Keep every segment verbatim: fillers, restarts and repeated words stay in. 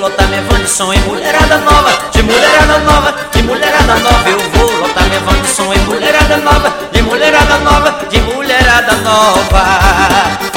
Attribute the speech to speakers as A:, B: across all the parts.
A: lotar minha van de som em mulherada nova, de mulherada nova, de mulherada nova. Eu vou lotar minha van de som em mulherada nova, de mulherada nova, de mulherada nova.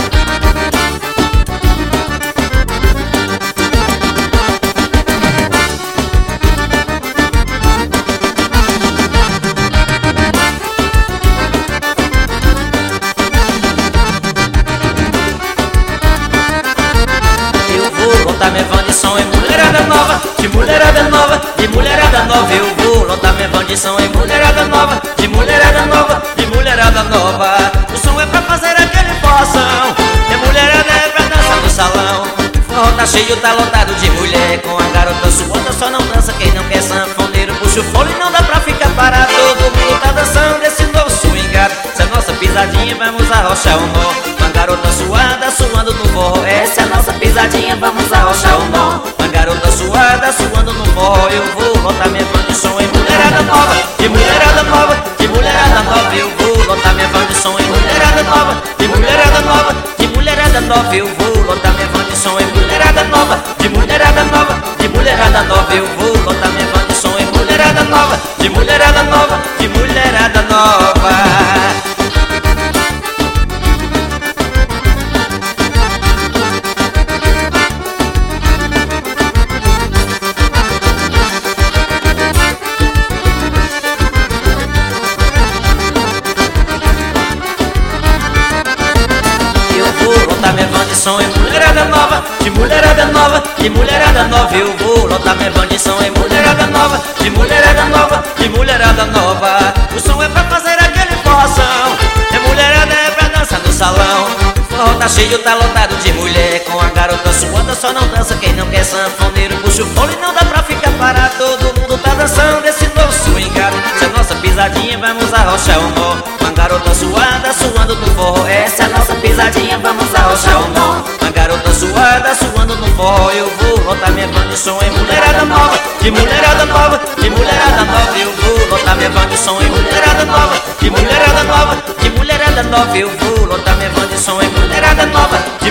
A: Lotar minha van de som em mulherada nova, de mulherada nova, de mulherada nova. Eu vou lotar minha van de som em mulherada nova, de mulherada nova, de mulherada nova. O som é pra fazer aquele poção, e a mulherada é pra dançar no salão. O forró tá cheio, tá lotado de mulher, com a garota suando, só não dança quem não quer. Sanfoneiro puxa o fole, não dá pra ficar parado. Todo mundo tá dançando esse novo swingado. Se é nossa pisadinha, vamos arrochar o nó. Uma garota suada, suando no forró. Essa é a nossa pisadinha, vamos arrochar o nó. Uma garota suada, suando no forró. Eu vou lotar minha van de som em mulherada nova, de mulherada nova, de mulherada nova. Eu vou lotar minha van de som em mulherada nova, de mulherada nova, de mulherada nova. Eu vou lotar minha van de som em mulherada nova, de mulherada nova, de mulherada nova. Eu vou lotar minha van de som em mulherada nova, de mulherada nova, de mulherada nova. Lotar minha van de som em mulherada nova, de mulherada nova, de mulherada nova. Eu vou lotar minha van de som em mulherada nova, de mulherada nova, de mulherada nova. O som é pra fazer aquele poção, e a mulherada é pra dançar no salão. O forró tá cheio, tá lotado de mulher, com a garota suando, só não dança quem não quer. Sanfoneiro puxa o fole, não dá pra ficar parado. Todo mundo tá dançando esse novo swingado. Se é nossa pisadinha, vamos arrochar o nó. Uma garota suada, suando no forró. Essa é a nossa pisadinha, vamos arrochar o nó. Uma garota suada, suando no forró. Eu vou lotar minha van de som em mulherada nova, de mulherada nova, de mulherada nova. Eu vou lotar minha van de som em mulherada nova, de mulherada nova, de mulherada nova. Eu vou lotar minha van de som em mulherada nova, de